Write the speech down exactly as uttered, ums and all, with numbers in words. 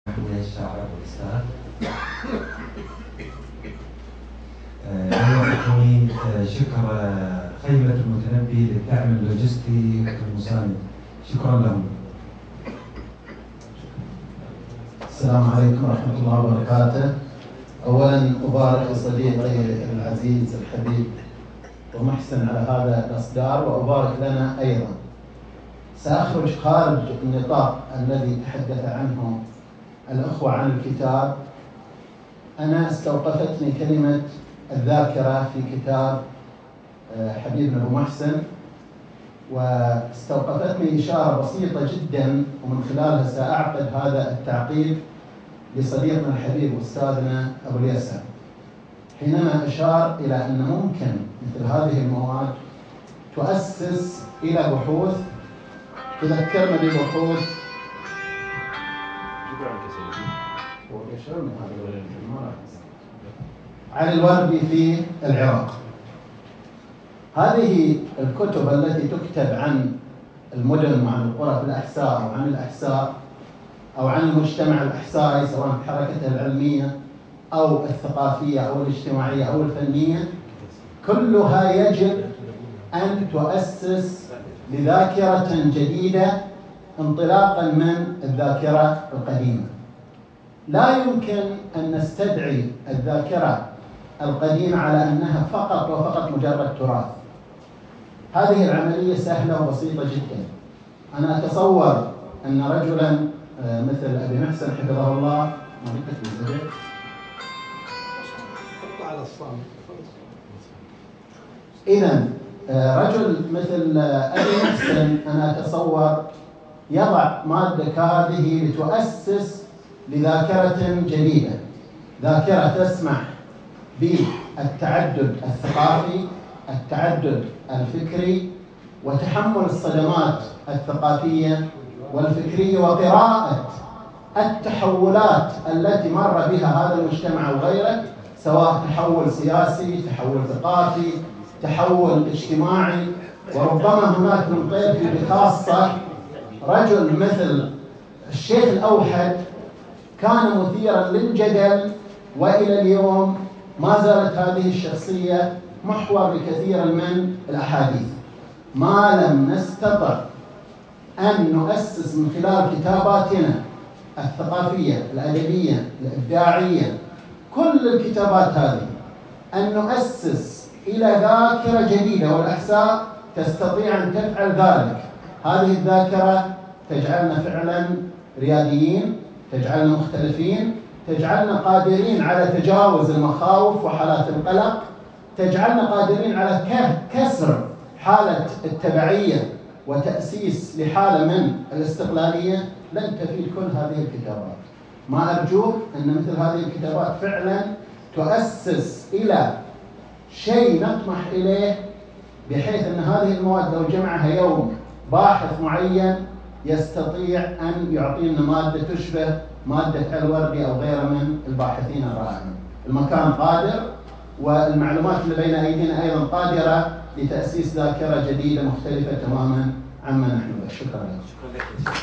من الشعر والإسلام. أيضا شكر خيمة المتنبي للدعم اللوجستي والمساند، شكرا لهم. السلام عليكم ورحمة الله وبركاته. أولا أبارك صديقي العزيز الحبيب ومحسن على هذا الإصدار، وأبارك لنا أيضا. سأخرج خارج النطاق الذي تحدث عنه الأخوة عن الكتاب. أنا استوقفتني كلمة الذاكرة في كتاب حبيبنا أبو محسن، واستوقفتني إشارة بسيطة جدا، ومن خلالها سأعقد هذا التعقيب لصديقنا الحبيب أستاذنا أبو اليسر، حينما أشار إلى أن ممكن مثل هذه المواد تؤسس إلى بحوث تذكرنا ببحوث علي الوردي في العراق. هذه الكتب التي تكتب عن المدن وعن القرى في الأحساء أو عن الأحساء أو عن المجتمع الأحسائي، سواء في حركته العلمية أو الثقافية أو الاجتماعية أو الفنية، كلها يجب أن تؤسس لذاكرة جديدة انطلاقا من الذاكرة القديمة. لا يمكن أن نستدعي الذاكرة القديمة على أنها فقط وفقط مجرد تراث. هذه العملية سهلة وبسيطة جدا. أنا أتصور أن رجلا مثل أبي محسن حفظه الله، إذن رجل مثل أبي محسن أنا أتصور يضع مادة كهذه لتؤسس لذاكرة جديدة، ذاكرة تسمح بالتعدد الثقافي، التعدد الفكري، وتحمل الصدمات الثقافية والفكرية، وقراءة التحولات التي مر بها هذا المجتمع أو غيره، سواء تحول سياسي، تحول ثقافي، تحول اجتماعي. وربما هناك من طيف بخاصة رجل مثل الشيخ الأوحد كان مثيرا للجدل، وإلى اليوم ما زالت هذه الشخصية محور لكثير من الأحاديث. ما لم نستطع أن نؤسس من خلال كتاباتنا الثقافية الأدبية الإبداعية، كل الكتابات هذه، أن نؤسس إلى ذاكرة جديدة، والأحساء تستطيع أن تفعل ذلك. هذه الذاكرة تجعلنا فعلا رياديين، تجعلنا مختلفين، تجعلنا قادرين على تجاوز المخاوف وحالات القلق، تجعلنا قادرين على كسر حالة التبعية وتأسيس لحالة من الاستقلالية. لن تفيد كل هذه الكتابات. ما أرجوه أن مثل هذه الكتابات فعلا تؤسس إلى شيء نطمح إليه، بحيث أن هذه المواد لو جمعها يوم باحث معين يستطيع أن يعطينا مادة تشبه مادة الوردي أو غيره من الباحثين الرائعين. المكان قادر، والمعلومات اللي بين أيدينا أيضا قادرة لتأسيس ذاكرة جديدة مختلفة تماما عما نحن به. شكرا لك.